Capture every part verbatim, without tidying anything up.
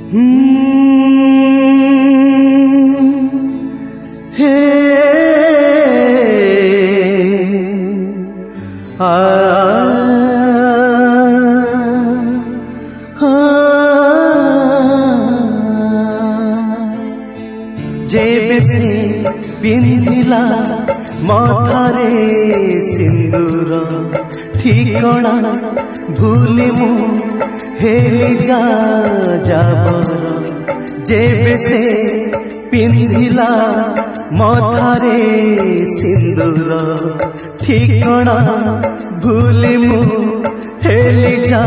हे आ जेबे से पिंधिला मथारे सिंदूर ठिकणा भूली मु हेली जा जाबर जेबे से पिंधिला मथारे सिंदूर ठिकणा भूली मु हेली जा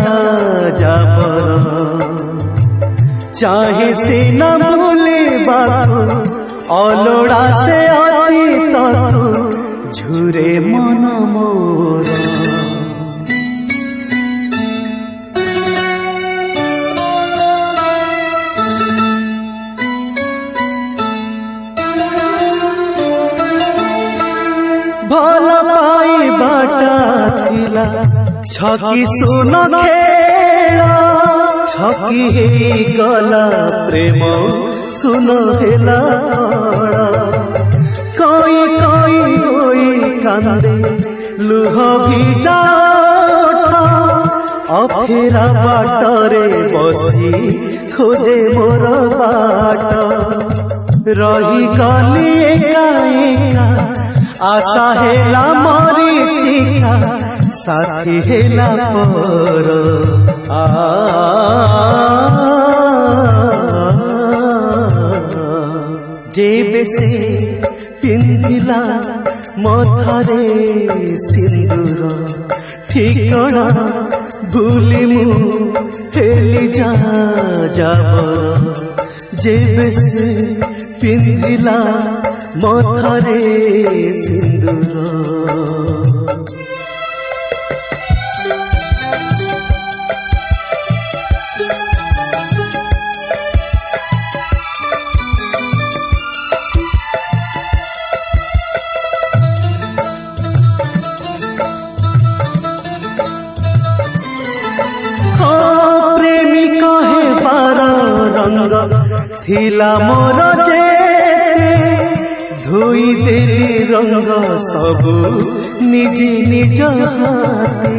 जाबर चाहे से न भूले बाबू अलोड़ा से आई तू झुरे मन मोर भल पाई बाटा थिला छकी सुन खेला छकी हे गला प्रेम सुन हेला कोई कोई कोई कांदे लुह भिजा अफेरा बाटरे बसी खोजे मोर बाट रही गली एका एका आशा हेला मरीचिका साथी हेला पर आ जेबे से पिंधिला मथारे सिंदूर ठिकणा भूली मु हेली जा जाब जेबे से पिंधिला मथारे सिंदूर थिला मोर जे धोई देली रंग सबु निज निज हाथे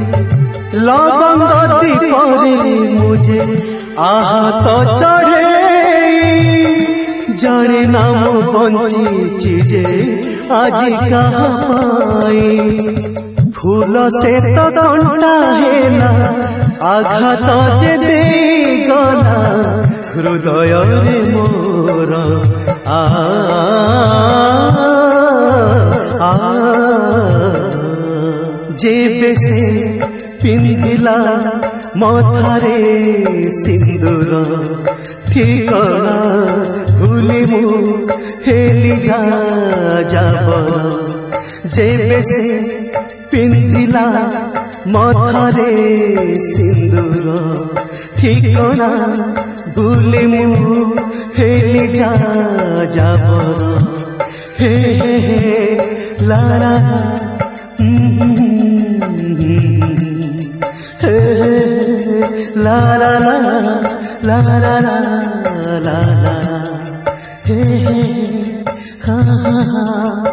लवंग दीपरे मुझे आहत चढ़े जाने नाम बंची जे आज कहा पाई फूल से तो कंटा हेला आघात जे दे गला हृदय रे मोर आ आ जेबे से पिंधिला मथारे सिंदूर ठिकणा भूली मु हेली जा जाब जेबे से पिंधिला मथारे सिंदूर ठिकणा भूली मु हेली जा जाब हे ला ला ला ला ला ला ला ला ला हे हा हा